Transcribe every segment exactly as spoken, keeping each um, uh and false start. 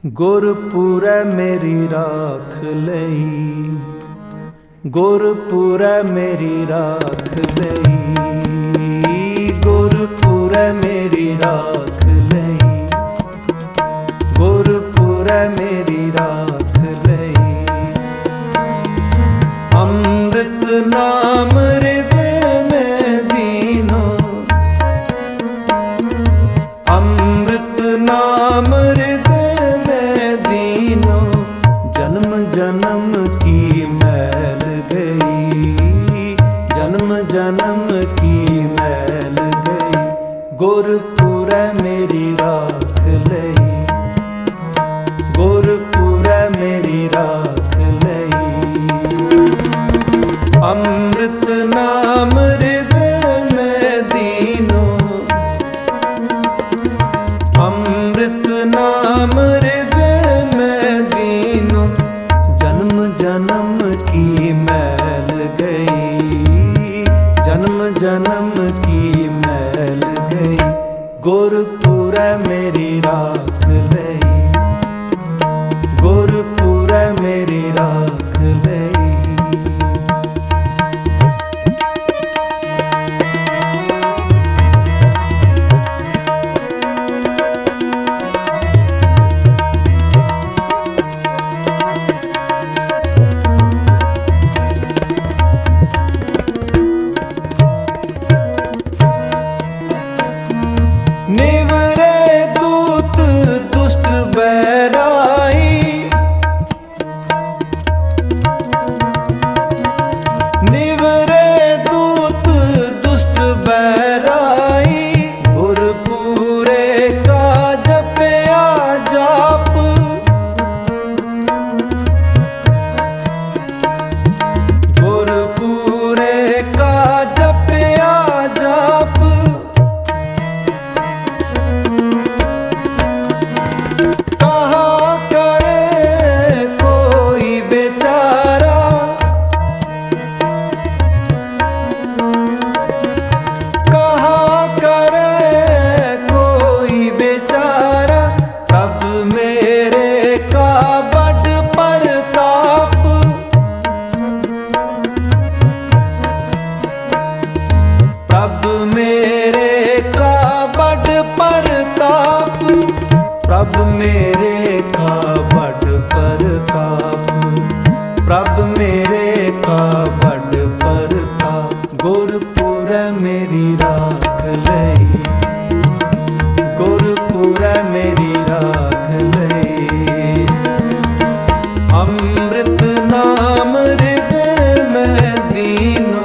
गुरपुरै मेरी राख लई, गुरपुरै मेरी राख लई, गुरपुरै मेरी राख लई, गुरपुरै मेरी राख लई। अमृत नाम हृदय में दीनो, अमृत नाम हृदय जन्म जन्म की मैल गई, जन्म जन्म की मैल गई। गुरपुरै मेरी राख लई, गुरपुरै मेरी राख लई। अमृत नाम हृदय में दीनो, अमृत नाम जन्म की मैल गई, जन्म जन्म की मैल गई। गुरपुरै मेरी राख लई, गुरपुरै मेरी राख लई। निवरे दूत दुष्ट बैराई, निवरे दूत दुष्ट बैराई। गुरपुरे का जपया जाप, गुरपुरे का जपया जाप। प्रभ मेरे का बड़ परताप, प्रभ मेरे का बड़ परताप, प्रभ मेरे का बड़ परताप। गुरपुरै मेरी राख लई, गुरपुरै मेरी राख लई। अमृत नाम हृदय में दीनो,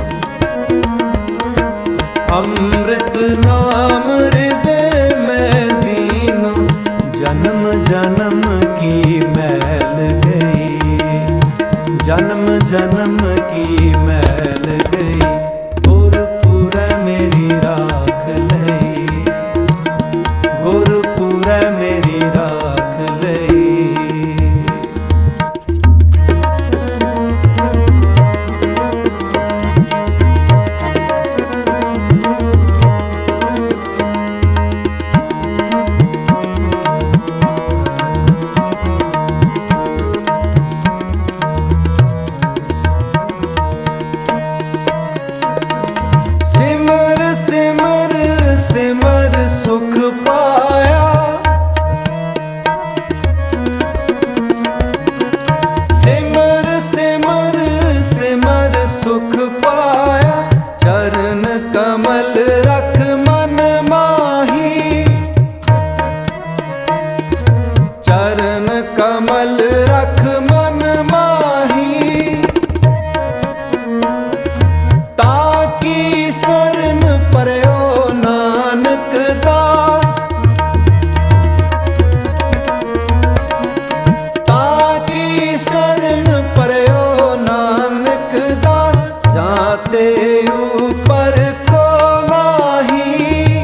अमृत नाम हृदय में दीनो। जन्म जन्म की मैल गई, जन्म जन्म की मैल गई। गुरपुरै मेरी राख लई, गुरपुरै मेरी राख लई। सिमर सुख पाया, सिमर सिमर सिमर सुख पाया। चरण कमल रख मन माही, चरण कमल रख मन माही। ताकि शरण पर्यो नानक दास, ताकि शरण पर्यो नानक दास। जाते ऊपर को नाही,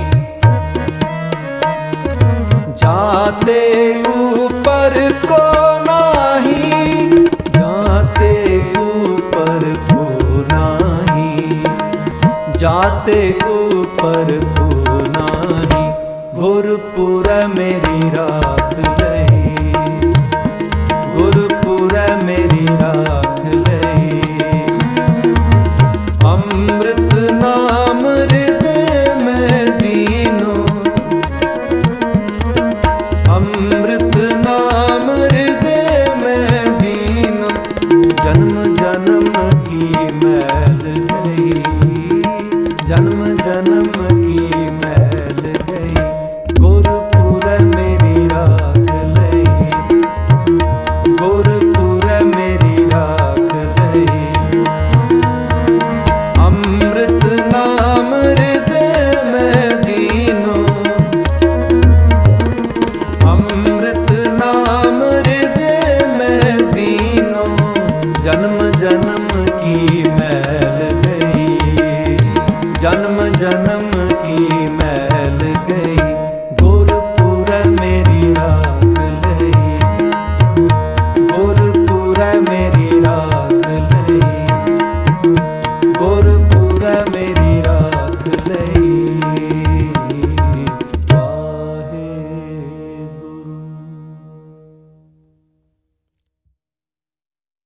जाते ऊपर को नाही, जाते ऊपर को नाही, जाते ऊपर को नाही। गुरपुरै मेरी राख लई, जन्म की मैल गई, गुरपुर मेरी राख लई, गुरपुर मेरी राख लई। अमृत नाम हृदय में दीनो, अमृत नाम हृदय में दीनो, जन्म जन्म की मैल गई, जन्म जन्म की मैल गई।